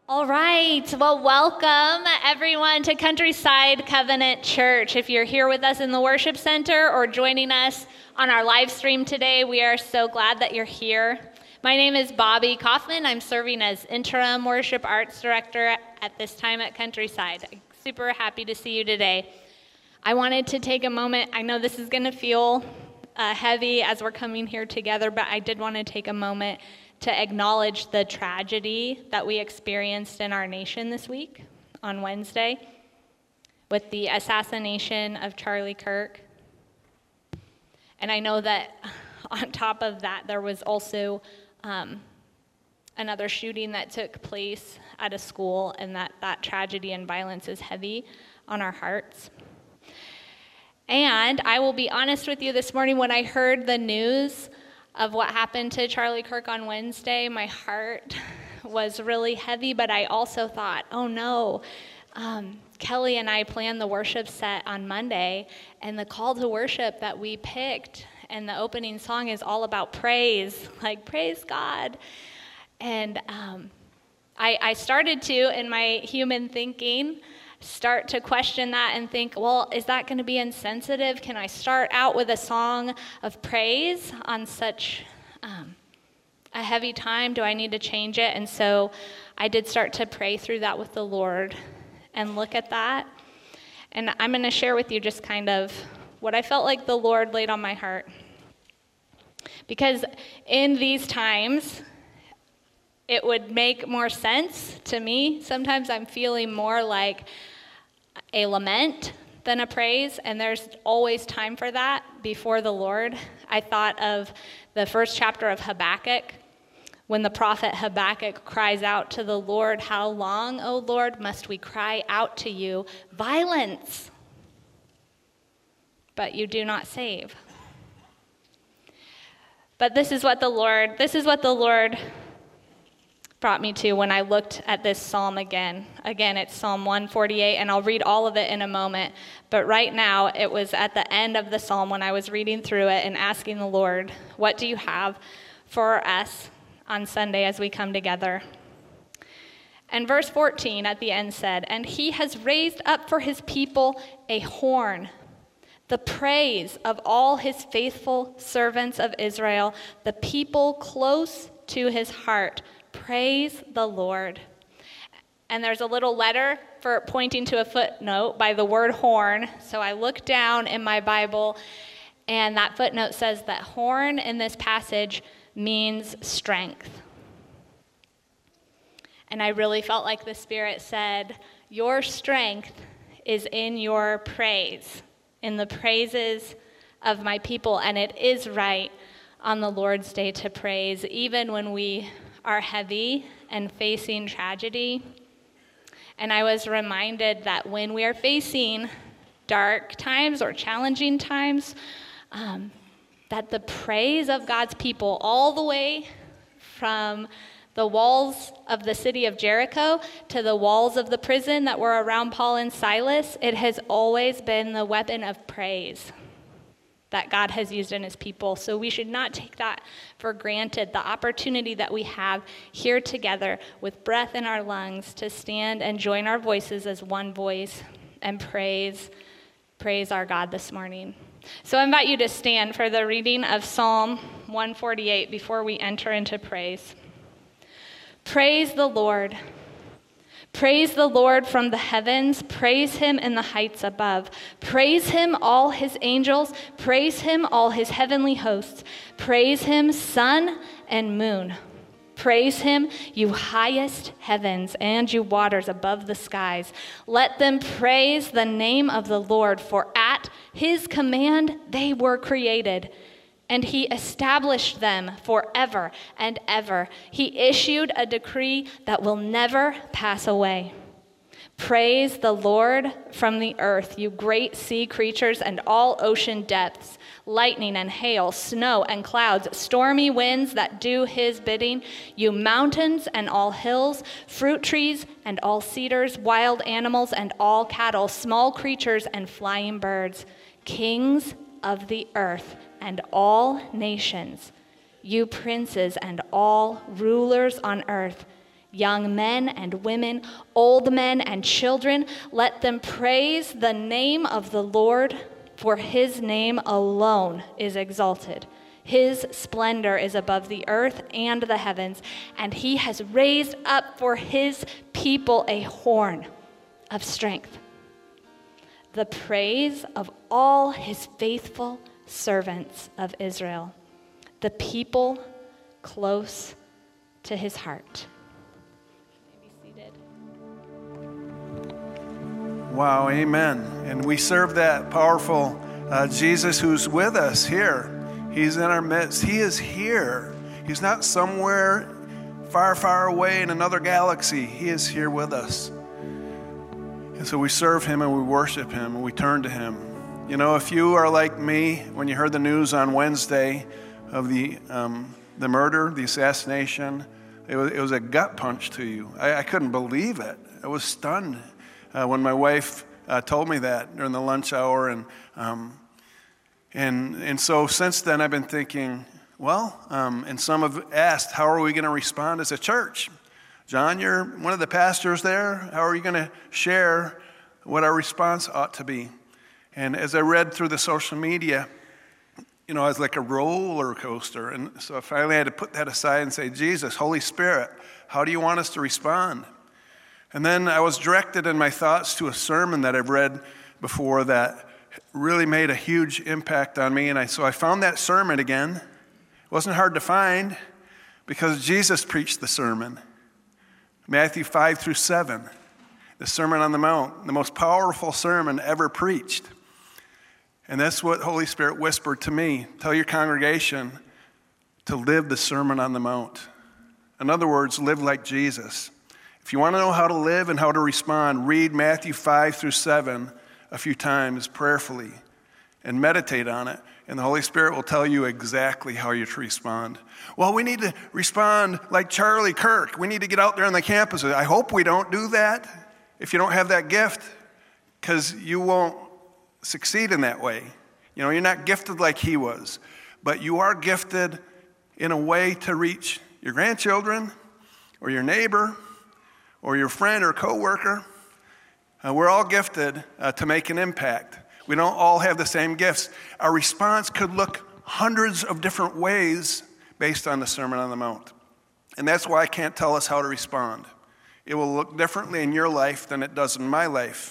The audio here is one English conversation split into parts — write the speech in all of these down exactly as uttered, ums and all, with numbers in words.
All right. Well, welcome everyone to Countryside Covenant Church. If you're here with us in the worship center or joining us on our live stream today, we are so glad that you're here. My name is Bobby Kaufman. I'm serving as interim worship arts director at this time at Countryside. I'm super happy to see you today. I wanted to take a moment. I know this is going to feel uh, heavy as we're coming here together, but I did want to take a moment to acknowledge the tragedy that we experienced in our nation this week on Wednesday with the assassination of Charlie Kirk. And I know that on top of that, there was also um, another shooting that took place at a school, and that, that tragedy and violence is heavy on our hearts. And I will be honest with you, this morning when I heard the news of what happened to Charlie Kirk on Wednesday, my heart was really heavy, but I also thought, oh no, um, Kelly and I planned the worship set on Monday, and the call to worship that we picked and the opening song is all about praise, like praise God. And um, I, I started to, in my human thinking, start to question that and think, well, is that going to be insensitive? Can I start out with a song of praise on such um, a heavy time? Do I need to change it? And so I did start to pray through that with the Lord and look at that. And I'm going to share with you just kind of what I felt like the Lord laid on my heart. Because in these times, it would make more sense to me. Sometimes I'm feeling more like a lament than a praise, and there's always time for that before the Lord. I thought of the first chapter of Habakkuk, when the prophet Habakkuk cries out to the Lord, "How long, O Lord, must we cry out to you? Violence, but you do not save." But this is what the Lord, this is what the Lord brought me to when I looked at this psalm again. Again, it's Psalm one forty-eight, and I'll read all of it in a moment. But right now, it was at the end of the psalm when I was reading through it and asking the Lord, what do you have for us on Sunday as we come together? And verse fourteen at the end said, "And he has raised up for his people a horn, the praise of all his faithful servants of Israel, the people close to his heart. Praise the Lord." And there's a little letter for pointing to a footnote by the word horn. So I looked down in my Bible, and that footnote says that horn in this passage means strength. And I really felt like the Spirit said, your strength is in your praise, in the praises of my people. And it is right on the Lord's Day to praise, even when we are heavy and facing tragedy. And I was reminded that when we are facing dark times or challenging times, um, that the praise of God's people, all the way from the walls of the city of Jericho to the walls of the prison that were around Paul and Silas, it has always been the weapon of praise that God has used in his people. So we should not take that for granted, the opportunity that we have here together with breath in our lungs to stand and join our voices as one voice and praise, praise our God this morning. So I invite you to stand for the reading of Psalm one forty-eight before we enter into praise. Praise the Lord. Praise the Lord from the heavens. Praise him in the heights above. Praise him, all his angels. Praise him, all his heavenly hosts. Praise him, sun and moon. Praise him, you highest heavens and you waters above the skies. Let them praise the name of the Lord, for at his command they were created, and he established them forever and ever. He issued a decree that will never pass away. Praise the Lord from the earth, you great sea creatures and all ocean depths, lightning and hail, snow and clouds, stormy winds that do his bidding, you mountains and all hills, fruit trees and all cedars, wild animals and all cattle, small creatures and flying birds, kings of the earth and all nations, you princes and all rulers on earth, Young men and women, old men and children, let them praise the name of the Lord, for his name alone is exalted. His splendor is above the earth and the heavens, and he has raised up for his people a horn of strength, the praise of all his faithful servants of Israel, the people close to his heart. Be seated. Wow, amen. And we serve that powerful uh, Jesus who's with us here. He's in our midst. He is here. He's not somewhere far, far away in another galaxy. He is here with us. And so we serve him and we worship him and we turn to him. You know, if you are like me, when you heard the news on Wednesday of the um, the murder, the assassination, it was, it was a gut punch to you. I, I couldn't believe it. I was stunned uh, when my wife uh, told me that during the lunch hour. And um, and and so since then, I've been thinking, well, um, and some have asked, how are we going to respond as a church? John, you're one of the pastors there. How are you going to share what our response ought to be? And as I read through the social media, you know, I was like a roller coaster. And so I finally had to put that aside and say, Jesus, Holy Spirit, how do you want us to respond? And then I was directed in my thoughts to a sermon that I've read before that really made a huge impact on me. And I, so I found that sermon again. It wasn't hard to find because Jesus preached the sermon. Matthew five through seven, the Sermon on the Mount, the most powerful sermon ever preached. And that's what Holy Spirit whispered to me. Tell your congregation to live the Sermon on the Mount. In other words, live like Jesus. If you want to know how to live and how to respond, read Matthew five through seven a few times prayerfully and meditate on it. And the Holy Spirit will tell you exactly how you're to respond. Well, we need to respond like Charlie Kirk. We need to get out there on the campus. I hope we don't do that if you don't have that gift, because you won't succeed in that way. You know, you're not gifted like he was, but you are gifted in a way to reach your grandchildren or your neighbor or your friend or coworker. Uh, we're all gifted uh, to make an impact. We don't all have the same gifts. Our response could look hundreds of different ways based on the Sermon on the Mount. And that's why I can't tell us how to respond. It will look differently in your life than it does in my life.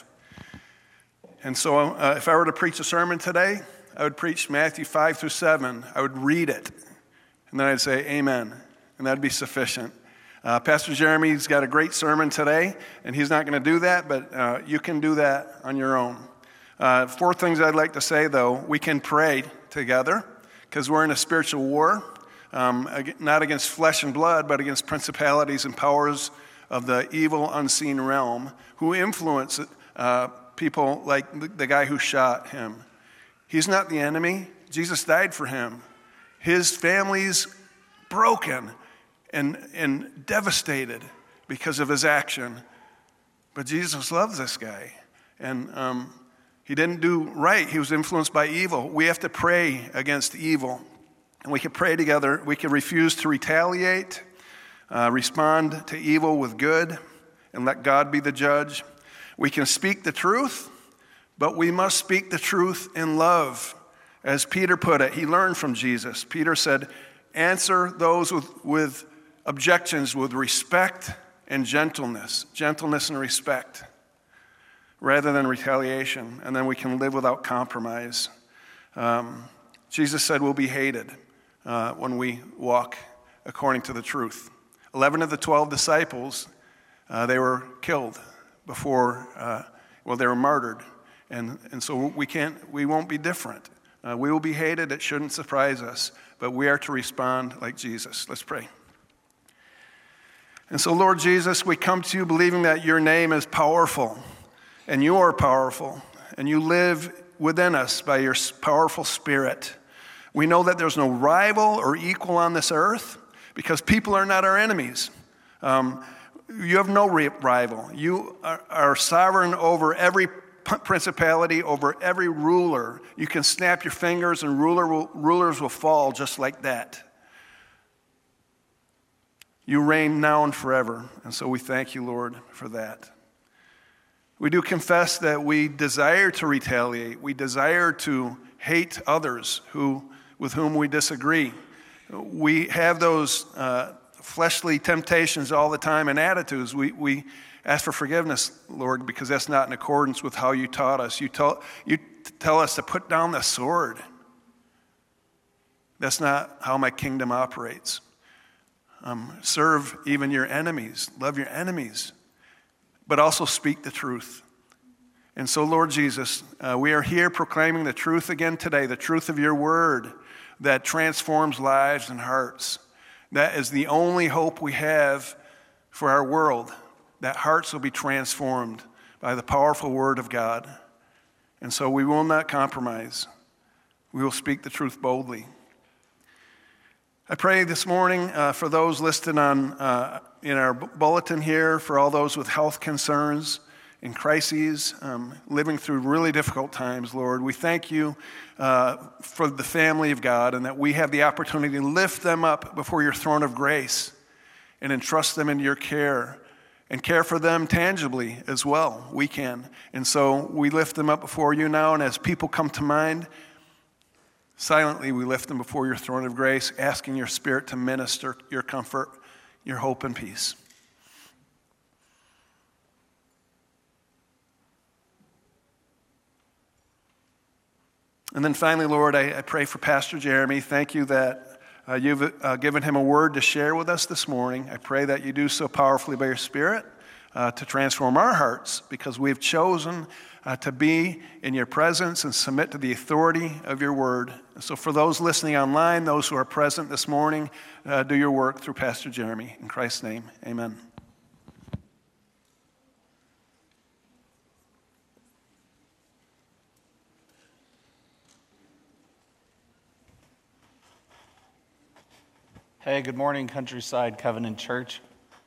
And so uh, if I were to preach a sermon today, I would preach Matthew five through seven. I would read it. And then I'd say, amen. And that'd be sufficient. Uh, Pastor Jeremy's got a great sermon today, and he's not going to do that, but uh, you can do that on your own. Uh, four things I'd like to say, though. We can pray together because we're in a spiritual war, um, not against flesh and blood, but against principalities and powers of the evil unseen realm who influence uh, people like the, the guy who shot him. He's not the enemy. Jesus died for him. His family's broken and, and devastated because of his action. But Jesus loves this guy. And um, he didn't do right. He was influenced by evil. We have to pray against evil. And we can pray together. We can refuse to retaliate, uh, respond to evil with good, and let God be the judge. We can speak the truth, but we must speak the truth in love. As Peter put it, he learned from Jesus. Peter said, answer those with, with objections with respect and gentleness. Gentleness and respect, rather than retaliation. And then we can live without compromise. Um, Jesus said we'll be hated uh, when we walk according to the truth. Eleven of the twelve disciples, uh, they were killed before, uh, well, they were martyred. And, and so we can't, we won't be different. Uh, we will be hated. It shouldn't surprise us. But we are to respond like Jesus. Let's pray. And so, Lord Jesus, we come to you believing that your name is powerful. And you are powerful. And you live within us by your powerful Spirit. We know that there's no rival or equal on this earth because people are not our enemies. Um, you have no rival. You are, are sovereign over every principality, over every ruler. You can snap your fingers and ruler will, rulers will fall just like that. You reign now and forever, and so we thank you, Lord, for that. We do confess that we desire to retaliate. We desire to hate others who, with whom we disagree. We have those uh, fleshly temptations all the time and attitudes. We, we ask for forgiveness, Lord, because that's not in accordance with how you taught us. You, tell, you tell us to put down the sword. That's not how my kingdom operates. Um, serve even your enemies. Love your enemies. But also speak the truth. And so, Lord Jesus, uh, we are here proclaiming the truth again today, the truth of your word that transforms lives and hearts. That is the only hope we have for our world, that hearts will be transformed by the powerful word of God. And so we will not compromise. We will speak the truth boldly. I pray this morning uh, for those listed on uh, in our bulletin here, for all those with health concerns and crises, um, living through really difficult times, Lord. We thank you uh, for the family of God, and that we have the opportunity to lift them up before your throne of grace and entrust them into your care and care for them tangibly as well. We can. And so we lift them up before you now, and as people come to mind, silently, we lift them before your throne of grace, asking your Spirit to minister your comfort, your hope, and peace. And then finally, Lord, I, I pray for Pastor Jeremy. Thank you that uh, you've uh, given him a word to share with us this morning. I pray that you do so powerfully by your Spirit uh, to transform our hearts, because we've chosen Uh, to be in your presence and submit to the authority of your word. So for those listening online, those who are present this morning, uh, do your work through Pastor Jeremy. In Christ's name, amen. Hey, good morning, Countryside Covenant Church.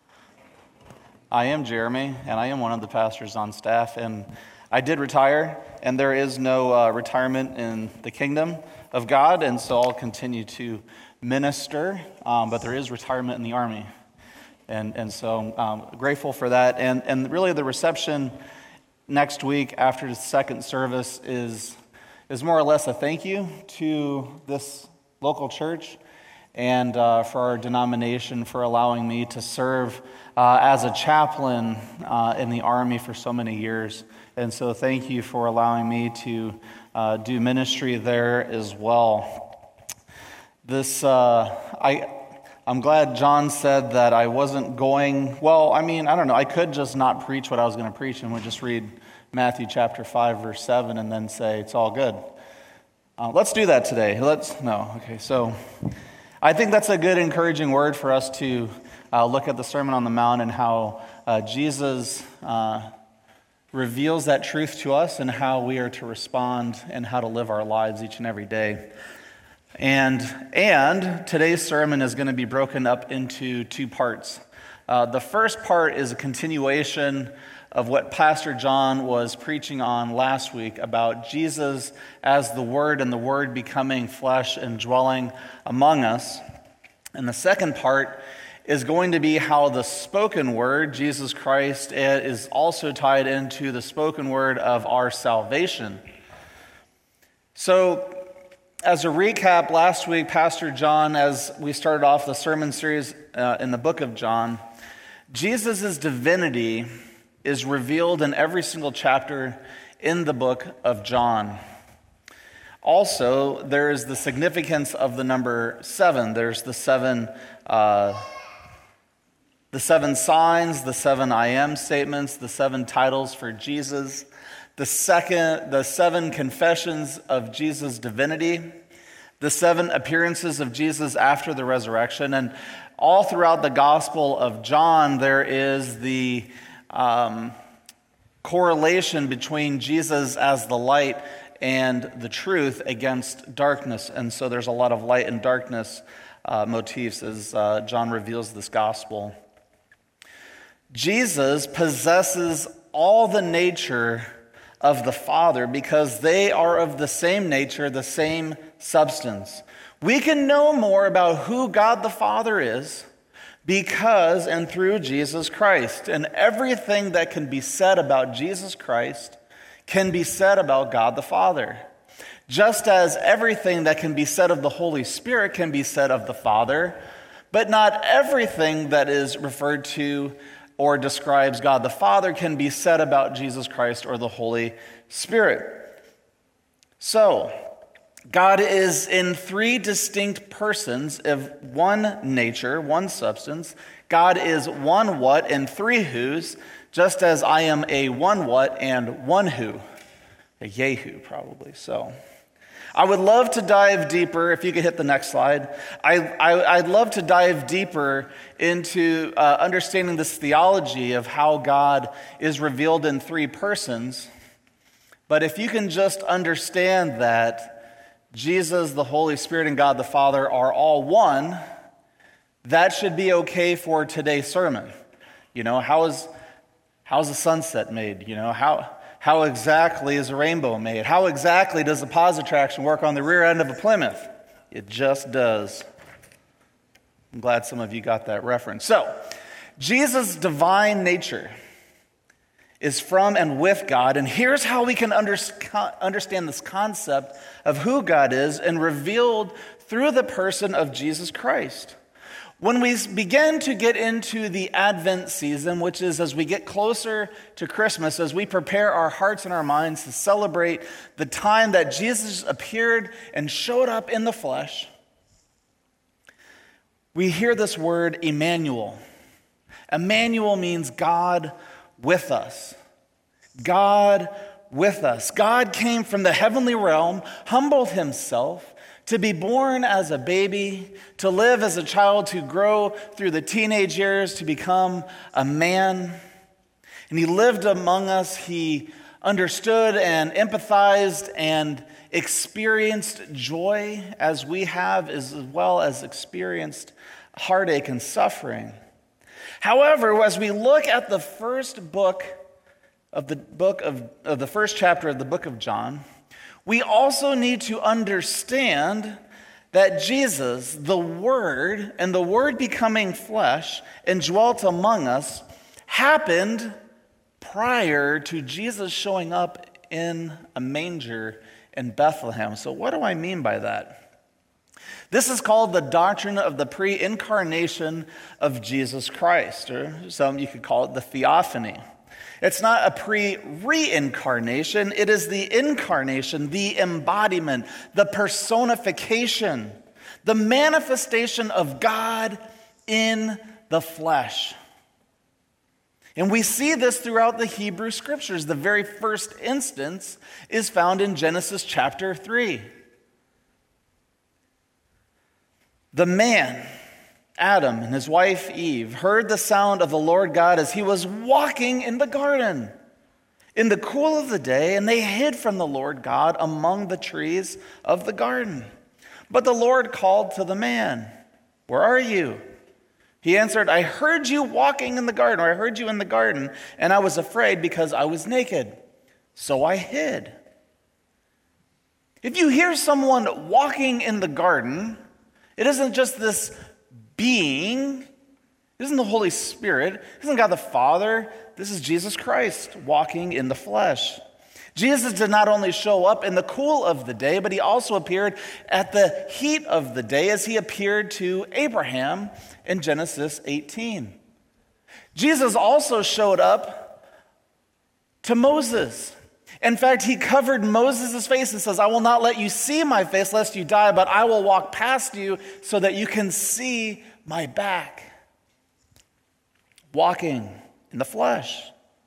I am Jeremy, and I am one of the pastors on staff, and I did retire, and there is no uh, retirement in the kingdom of God, and so I'll continue to minister, um, but there is retirement in the Army, and and so I'm um, grateful for that. And, and really the reception next week after the second service is, is more or less a thank you to this local church and uh, for our denomination for allowing me to serve uh, as a chaplain uh, in the Army for so many years. And so thank you for allowing me to uh, do ministry there as well. This, uh, I, I'm glad John said that I wasn't going, well, I mean, I don't know, I could just not preach what I was going to preach and would just read Matthew chapter five, verse seven, and then say it's all good. Uh, let's do that today. Let's, no, okay, so I think that's a good encouraging word for us to uh, look at the Sermon on the Mount and how uh, Jesus uh, reveals that truth to us and how we are to respond and how to live our lives each and every day. And and today's sermon is going to be broken up into two parts. Uh, the first part is a continuation of what Pastor John was preaching on last week about Jesus as the Word and the Word becoming flesh and dwelling among us. And the second part is going to be how the spoken word, Jesus Christ, is also tied into the spoken word of our salvation. So, as a recap, last week, Pastor John, as we started off the sermon series uh, in the book of John, Jesus' divinity is revealed in every single chapter in the book of John. Also, there is the significance of the number seven. There's the seven uh, The seven signs, the seven I am statements, the seven titles for Jesus, the second, the seven confessions of Jesus' divinity, the seven appearances of Jesus after the resurrection, and all throughout the Gospel of John, there is the um, correlation between Jesus as the light and the truth against darkness, and so there's a lot of light and darkness uh, motifs as uh, John reveals this gospel. Jesus possesses all the nature of the Father because they are of the same nature, the same substance. We can know more about who God the Father is because and through Jesus Christ. And everything that can be said about Jesus Christ can be said about God the Father. Just as everything that can be said of the Holy Spirit can be said of the Father, but not everything that is referred to or describes God the Father can be said about Jesus Christ or the Holy Spirit. So, God is in three distinct persons of one nature, one substance. God is one what and three whos, just as I am a one what and one who. A Yehu, probably. So, I would love to dive deeper, if you could hit the next slide. I, I, I'd love to dive deeper into uh, understanding this theology of how God is revealed in three persons. But if you can just understand that Jesus, the Holy Spirit, and God the Father are all one, that should be okay for today's sermon. You know, how is how's the sunset made? You know, how how exactly is a rainbow made? How exactly does the positive attraction work on the rear end of a Plymouth? It just does. I'm glad some of you got that reference. So, Jesus' divine nature is from and with God, and here's how we can under, understand this concept of who God is and revealed through the person of Jesus Christ. When we begin to get into the Advent season, which is as we get closer to Christmas, as we prepare our hearts and our minds to celebrate the time that Jesus appeared and showed up in the flesh, we hear this word Emmanuel. Emmanuel means God with us. God with us. God came from the heavenly realm, humbled himself to be born as a baby, to live as a child, to grow through the teenage years, to become a man. And he lived among us. He understood and empathized and experienced joy as we have, as well as experienced heartache and suffering. However, as we look at the first book of the book of, of the first chapter of the book of John, we also need to understand that Jesus, the Word, and the Word becoming flesh and dwelt among us, happened prior to Jesus showing up in a manger in Bethlehem. So what do I mean by that? This is called the doctrine of the pre-incarnation of Jesus Christ, or some you could call it the theophany. It's not a pre-reincarnation, it is the incarnation, the embodiment, the personification, the manifestation of God in the flesh. And we see this throughout the Hebrew Scriptures. The very first instance is found in Genesis chapter three. The man, Adam, and his wife Eve heard the sound of the Lord God as he was walking in the garden in the cool of the day, and they hid from the Lord God among the trees of the garden. But the Lord called to the man, "Where are you?" He answered, "I heard you walking in the garden, or I heard you in the garden, and I was afraid because I was naked, so I hid." If you hear someone walking in the garden, it isn't just this being. It isn't the Holy Spirit. It isn't God the Father. This is Jesus Christ walking in the flesh. Jesus did not only show up in the cool of the day, but he also appeared at the heat of the day as he appeared to Abraham in Genesis eighteen. Jesus also showed up to Moses. In fact, he covered Moses' face and says, "I will not let you see my face lest you die, but I will walk past you so that you can see my back." Walking in the flesh.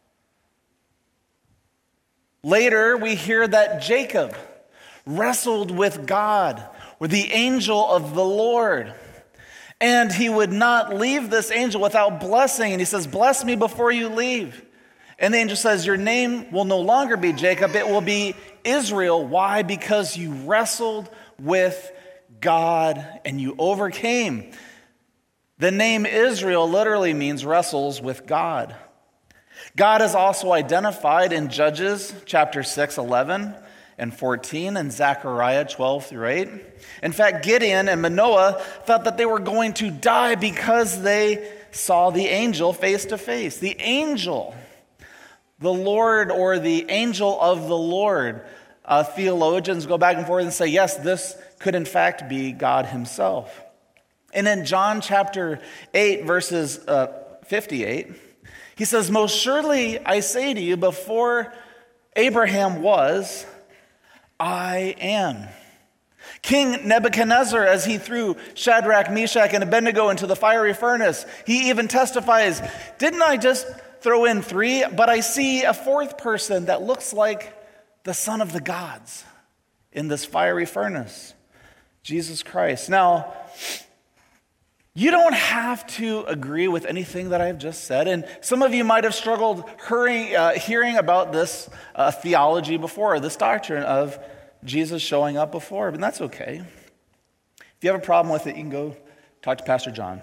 Later, we hear that Jacob wrestled with God, with the angel of the Lord. And he would not leave this angel without blessing. And he says, "Bless me before you leave." And the angel says, "Your name will no longer be Jacob, it will be Israel." Why? Because you wrestled with God and you overcame. The name Israel literally means wrestles with God. God is also identified in Judges chapter six, eleven, and fourteen, and Zechariah twelve through eight. In fact, Gideon and Manoah thought that they were going to die because they saw the angel face to face. The angel, the Lord, or the angel of the Lord. Uh, theologians go back and forth and say, yes, this could in fact be God himself. And in John chapter eight, verses uh, fifty-eight, he says, most surely I say to you, before Abraham was, I am. King Nebuchadnezzar, as he threw Shadrach, Meshach, and Abednego into the fiery furnace, he even testifies, didn't I just throw in three? But I see a fourth person that looks like the Son of the gods in this fiery furnace, Jesus Christ. Now, you don't have to agree with anything that I've just said, and some of you might have struggled hurrying, uh, hearing about this uh, theology before, this doctrine of Jesus showing up before, but that's okay. If you have a problem with it, you can go talk to Pastor John.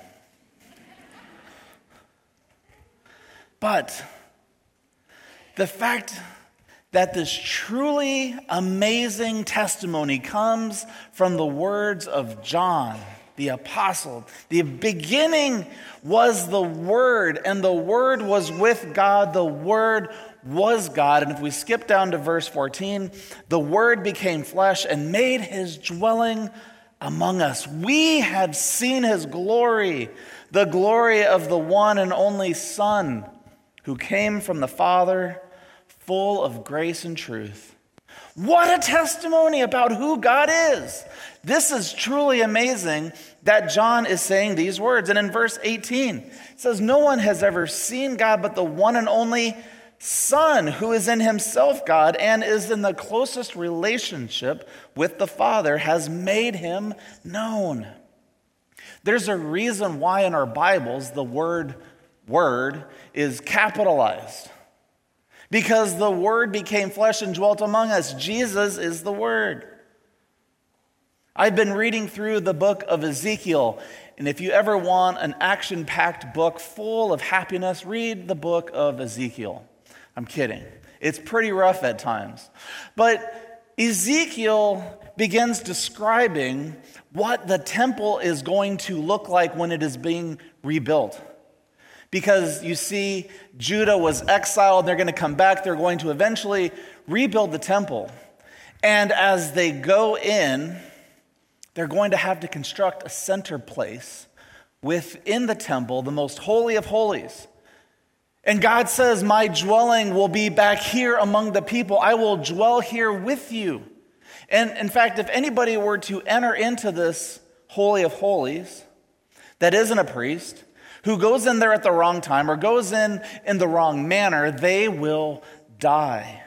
But the fact that this truly amazing testimony comes from the words of John, the apostle. The beginning was the Word, and the Word was with God. The Word was God. And if we skip down to verse fourteen, the Word became flesh and made his dwelling among us. We had seen his glory, the glory of the one and only Son who came from the Father, full of grace and truth. What a testimony about who God is. This is truly amazing that John is saying these words. And in verse eighteen, it says, no one has ever seen God but the one and only Son, who is in himself God and is in the closest relationship with the Father, has made him known. There's a reason why in our Bibles the word word is capitalized. Because the Word became flesh and dwelt among us. Jesus is the Word. I've been reading through the book of Ezekiel, and if you ever want an action-packed book full of happiness, read the book of Ezekiel. I'm kidding. It's pretty rough at times. But Ezekiel begins describing what the temple is going to look like when it is being rebuilt. Because you see, Judah was exiled, they're going to come back, they're going to eventually rebuild the temple. And as they go in, they're going to have to construct a center place within the temple, the most holy of holies. And God says, my dwelling will be back here among the people. I will dwell here with you. And in fact, if anybody were to enter into this holy of holies that isn't a priest, who goes in there at the wrong time or goes in in the wrong manner, they will die.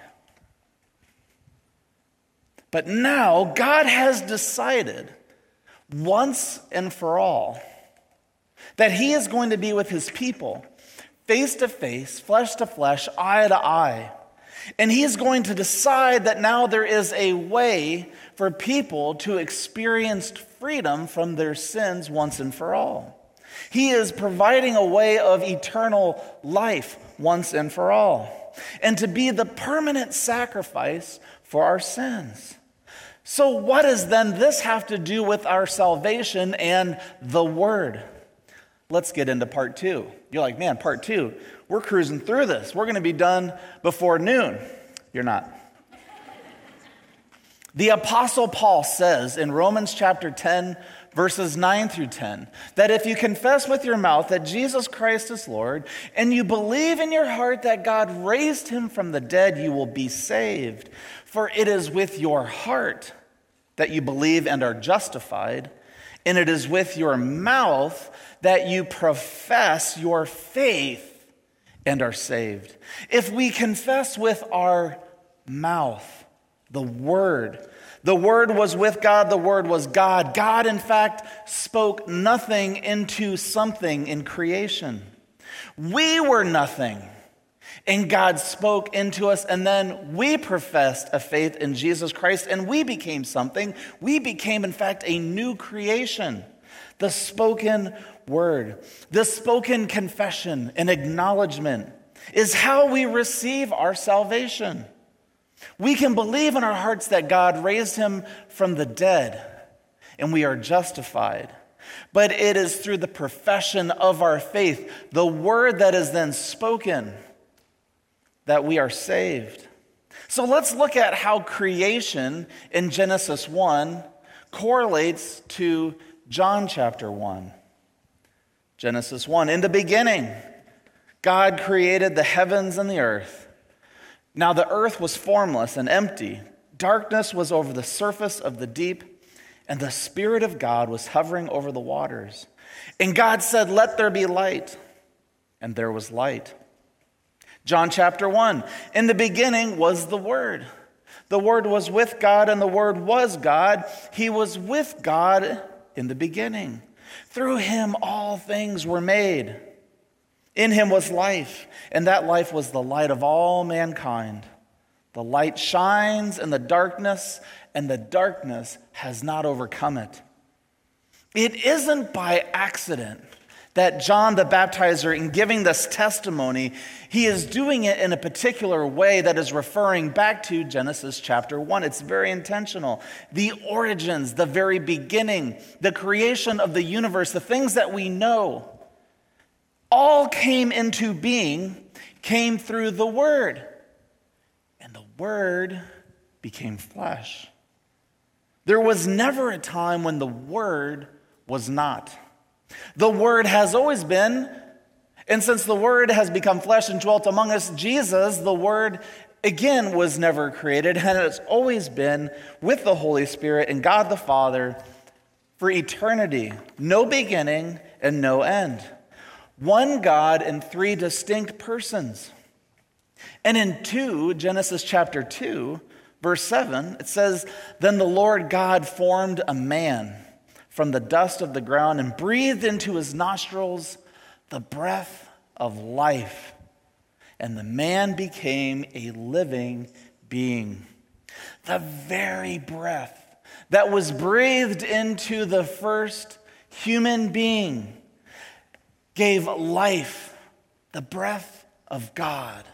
But now God has decided once and for all that he is going to be with his people face to face, flesh to flesh, eye to eye. And he is going to decide that now there is a way for people to experience freedom from their sins once and for all. He is providing a way of eternal life once and for all, and to be the permanent sacrifice for our sins. So what does then this have to do with our salvation and the Word? Let's get into part two. You're like, man, part two, we're cruising through this. We're going to be done before noon. You're not. The Apostle Paul says in Romans chapter ten, verses nine through ten, that if you confess with your mouth that Jesus Christ is Lord, and you believe in your heart that God raised him from the dead, you will be saved. For it is with your heart that you believe and are justified, and it is with your mouth that you profess your faith and are saved. If we confess with our mouth the Word, the Word was with God, the Word was God. God, in fact, spoke nothing into something in creation. We were nothing, and God spoke into us, and then we professed a faith in Jesus Christ, and we became something. We became, in fact, a new creation. The spoken word, the spoken confession and acknowledgement is how we receive our salvation. We can believe in our hearts that God raised him from the dead, and we are justified. But it is through the profession of our faith, the word that is then spoken, that we are saved. So let's look at how creation in Genesis one correlates to John chapter one. Genesis one, in the beginning, God created the heavens and the earth. Now the earth was formless and empty. Darkness was over the surface of the deep, and the Spirit of God was hovering over the waters. And God said, "Let there be light." And there was light. John chapter one, in the beginning was the Word. The Word was with God, and the Word was God. He was with God in the beginning. Through him all things were made. In him was life, and that life was the light of all mankind. The light shines in the darkness, and the darkness has not overcome it. It isn't by accident that John the Baptizer, in giving this testimony, he is doing it in a particular way that is referring back to Genesis chapter one. It's very intentional. The origins, the very beginning, the creation of the universe, the things that we know, all came into being, came through the Word. And the Word became flesh. There was never a time when the Word was not. The Word has always been, and since the Word has become flesh and dwelt among us, Jesus, the Word, again, was never created, and has always been with the Holy Spirit and God the Father for eternity. No beginning and no end. One God in three distinct persons. And in two, Genesis chapter two, verse seven, it says, "Then the Lord God formed a man from the dust of the ground and breathed into his nostrils the breath of life. And the man became a living being." The very breath that was breathed into the first human being gave life, the breath of God.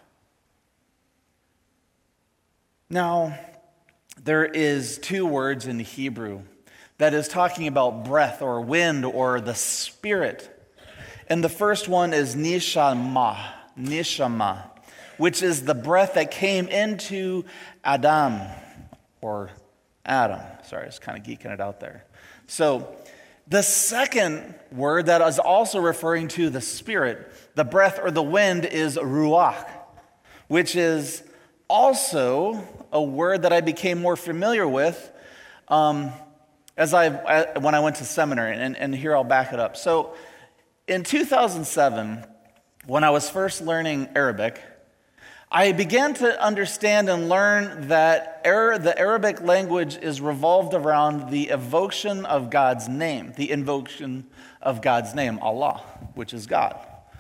Now, there is two words in Hebrew that is talking about breath or wind or the spirit. And the first one is nishama, nishama, which is the breath that came into Adam, or Adam. Sorry, I was kind of geeking it out there. So the second word that is also referring to the spirit, the breath or the wind, is ruach, which is also a word that I became more familiar with um, as I when I went to seminary, and, and here I'll back it up. So in two thousand seven, when I was first learning Arabic, I began to understand and learn that the Arabic language is revolved around the evocation of God's name, the invocation of God's name, Allah, which is God.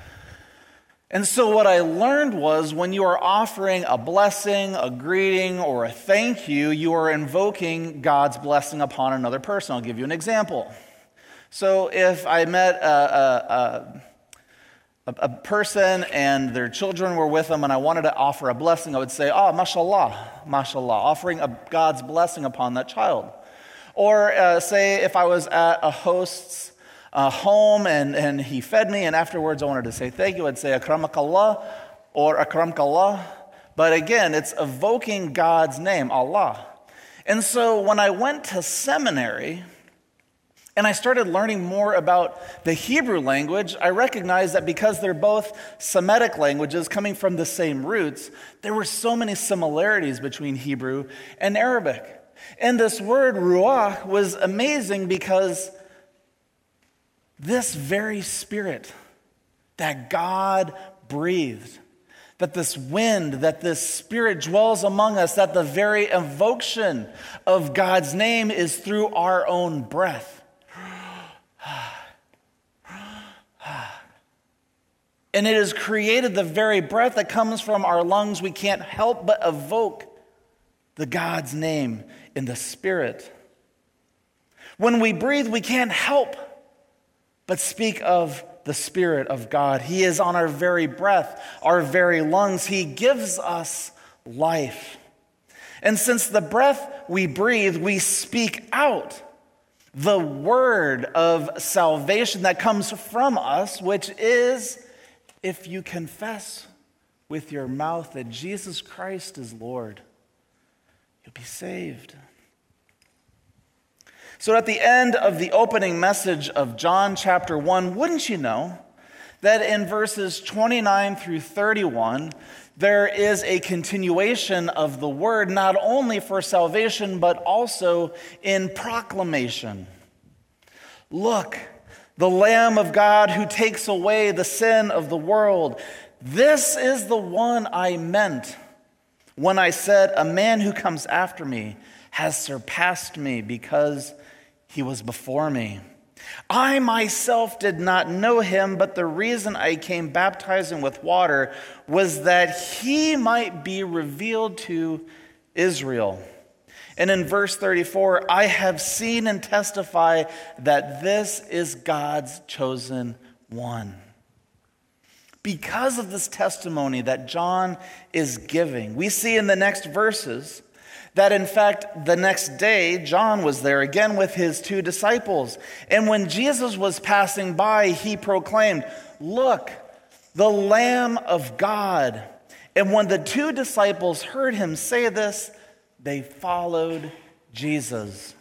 And so what I learned was when you are offering a blessing, a greeting, or a thank you, you are invoking God's blessing upon another person. I'll give you an example. So if I met a, a, a, a person and their children were with them and I wanted to offer a blessing, I would say, "Oh, mashallah, mashallah," offering a, God's blessing upon that child. Or uh, say if I was at a host's Uh, home and, and he fed me, and afterwards I wanted to say thank you, I'd say akramakallah or akramkallah. But again, it's evoking God's name, Allah. And so when I went to seminary and I started learning more about the Hebrew language, I recognized that because they're both Semitic languages coming from the same roots, there were so many similarities between Hebrew and Arabic. And this word ruach was amazing because this very spirit that God breathed, that this wind, that this spirit dwells among us, that the very evocation of God's name is through our own breath. And it has created the very breath that comes from our lungs. We can't help but evoke the God's name in the spirit. When we breathe, we can't help but speak of the Spirit of God. He is on our very breath, our very lungs. He gives us life. And since the breath we breathe, we speak out the word of salvation that comes from us, which is, if you confess with your mouth that Jesus Christ is Lord, you'll be saved. So at the end of the opening message of John chapter one, wouldn't you know that in verses twenty-nine through thirty-one, there is a continuation of the word, not only for salvation, but also in proclamation. Look, the Lamb of God who takes away the sin of the world. This is the one I meant when I said, a man who comes after me has surpassed me because he was before me. I myself did not know him, but the reason I came baptizing with water was that he might be revealed to Israel. And in verse thirty-four, I have seen and testify that this is God's chosen one. Because of this testimony that John is giving, we see in the next verses that in fact the next day John was there again with his two disciples. And when Jesus was passing by, he proclaimed, "Look, the Lamb of God." And when the two disciples heard him say this, they followed Jesus.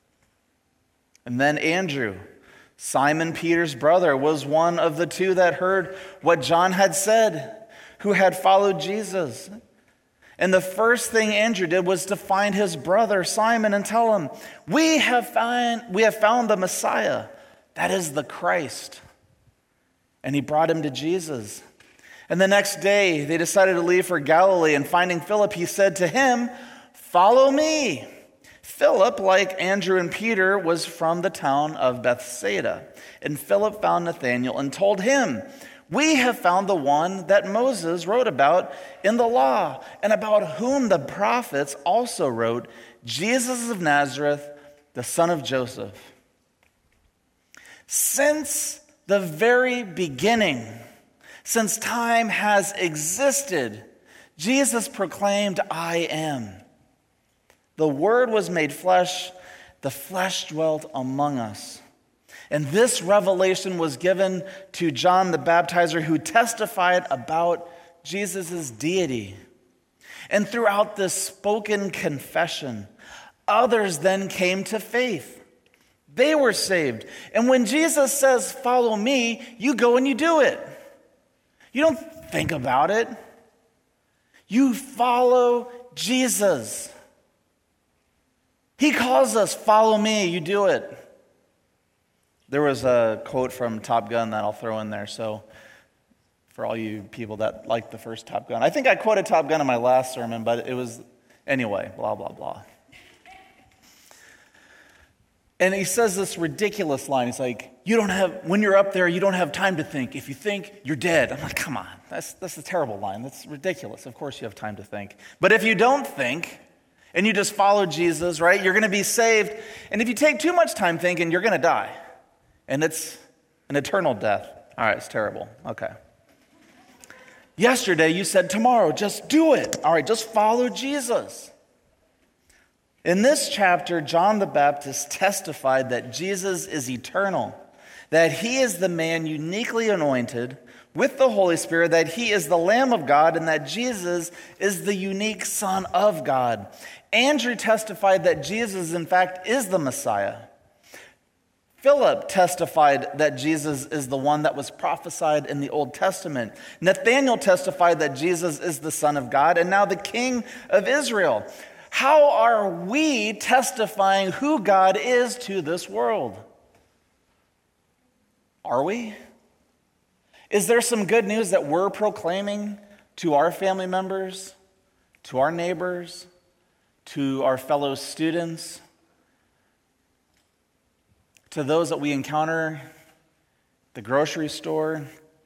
And then Andrew, Simon Peter's brother, was one of the two that heard what John had said, who had followed Jesus. And the first thing Andrew did was to find his brother Simon and tell him, we have found, we have found the Messiah, that is the Christ. And he brought him to Jesus. And the next day they decided to leave for Galilee, and finding Philip, he said to him, "Follow me." Philip, like Andrew and Peter, was from the town of Bethsaida. And Philip found Nathanael and told him, "We have found the one that Moses wrote about in the law, and about whom the prophets also wrote, Jesus of Nazareth, the son of Joseph." Since the very beginning, since time has existed, Jesus proclaimed, "I am." The Word was made flesh, the flesh dwelt among us. And this revelation was given to John the Baptizer, who testified about Jesus' deity. And throughout this spoken confession, others then came to faith. They were saved. And when Jesus says, "Follow me," you go and you do it. You don't think about it. You follow Jesus. He calls us, "Follow me," you do it. There was a quote from Top Gun that I'll throw in there, so for all you people that like the first Top Gun. I think I quoted Top Gun in my last sermon, but it was, anyway, blah, blah, blah. And he says this ridiculous line. He's like, "You don't have, when you're up there, you don't have time to think. If you think, you're dead." I'm like, come on, that's, that's a terrible line. That's ridiculous. Of course you have time to think. But if you don't think, and you just follow Jesus, right, you're going to be saved. And if you take too much time thinking, you're going to die. And it's an eternal death. All right, it's terrible. Okay. Yesterday you said tomorrow, just do it. All right, just follow Jesus. In this chapter, John the Baptist testified that Jesus is eternal, that he is the man uniquely anointed with the Holy Spirit, that he is the Lamb of God, and that Jesus is the unique Son of God. Andrew testified that Jesus, in fact, is the Messiah. Philip testified that Jesus is the one that was prophesied in the Old Testament. Nathanael testified that Jesus is the Son of God, and now the King of Israel. How are we testifying who God is to this world? Are we? Is there some good news that we're proclaiming to our family members, to our neighbors, to our fellow students, to those that we encounter at the grocery store?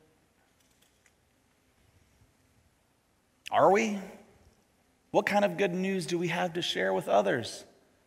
Are we? What kind of good news do we have to share with others?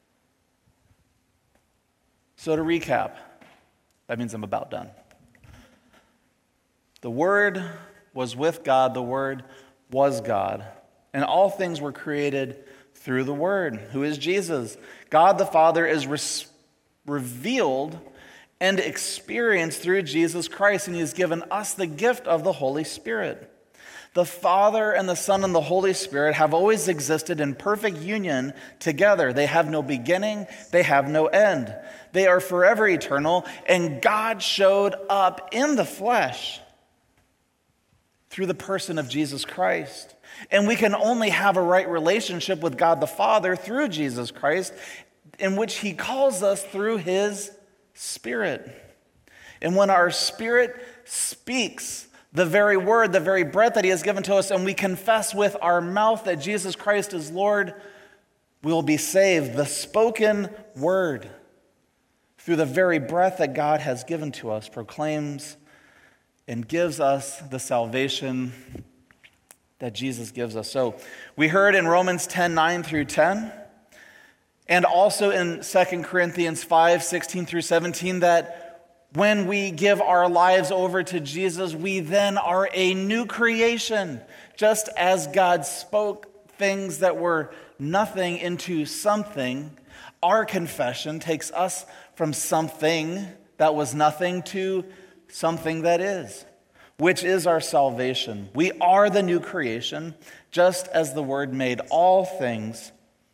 So to recap, that means I'm about done. The Word was with God, the Word was God. And all things were created through the Word, who is Jesus. God the Father is re- revealed and experienced through Jesus Christ, and he has given us the gift of the Holy Spirit. The Father and the Son and the Holy Spirit have always existed in perfect union together. They have no beginning, they have no end. They are forever eternal, and God showed up in the flesh through the person of Jesus Christ. And we can only have a right relationship with God the Father through Jesus Christ, in which he calls us through his Spirit. And when our spirit speaks the very word, the very breath that he has given to us, and we confess with our mouth that Jesus Christ is Lord, we will be saved. The spoken word, through the very breath that God has given to us, proclaims and gives us the salvation that Jesus gives us. So we heard in Romans ten, nine through ten, and also in Second Corinthians five, sixteen through seventeen, that when we give our lives over to Jesus, we then are a new creation. Just as God spoke things that were nothing into something, our confession takes us from something that was nothing to something that is, which is our salvation. We are the new creation, just as the Word made all things,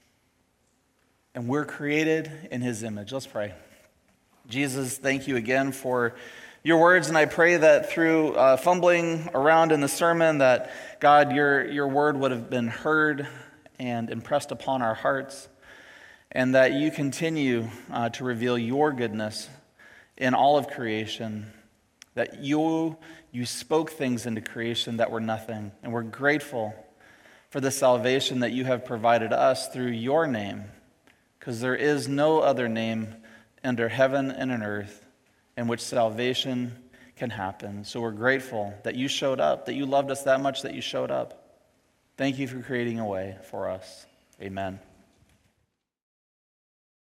and we're created in his image. Let's pray. Jesus, thank you again for your words, and I pray that through uh, fumbling around in the sermon, that God, your, your word would have been heard and impressed upon our hearts, and that you continue uh, to reveal your goodness in all of creation, that you, you spoke things into creation that were nothing, and we're grateful for the salvation that you have provided us through your name, because there is no other name under heaven and on earth in which salvation can happen. So we're grateful that you showed up, that you loved us that much that you showed up. Thank you for creating a way for us. Amen.